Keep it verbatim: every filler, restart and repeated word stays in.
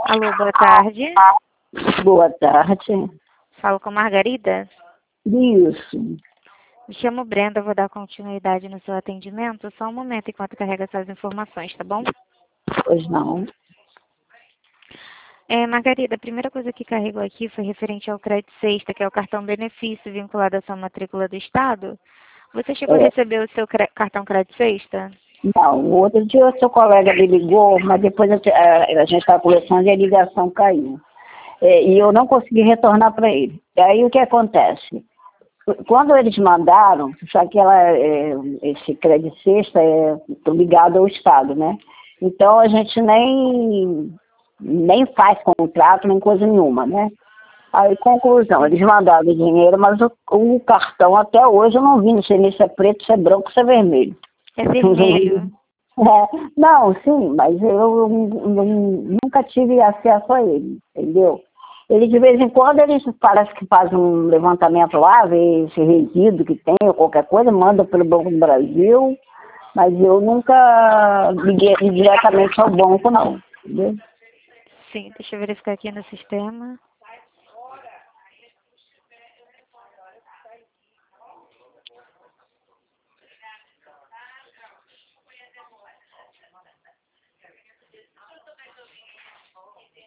Alô, boa tarde. Boa tarde. Falo com Margarida. Isso. Me chamo Brenda, vou dar continuidade no seu atendimento. Só um momento enquanto carrega suas informações, tá bom? Pois não. É, Margarida, a primeira coisa que carregou aqui foi referente ao Crédito Sexta, que é o cartão benefício vinculado à sua matrícula do Estado. Você chegou É. a receber o seu cre- cartão Crédito Sexta? Não, o outro dia o seu colega me ligou, mas depois a, a, a gente estava conversando e a ligação caiu. É, e eu não consegui retornar para ele. E aí o que acontece? Quando eles mandaram, já que ela, é, esse crédito sexta é ligado ao Estado, né? Então a gente nem, nem faz contrato, nem coisa nenhuma, né? Aí, conclusão, eles mandaram o dinheiro, mas o, o cartão até hoje eu não vi, não sei nem se é preto, se é branco, se é vermelho. É vermelho. É, não, sim, mas eu não- nunca tive acesso a ele, entendeu? Ele, de vez em quando, eles parece que fazem um levantamento lá, vê esse resíduo que tem ou qualquer coisa, manda pelo Banco do Brasil, mas eu nunca liguei diretamente ao banco, não, entendeu? Sim, deixa eu verificar aqui no sistema.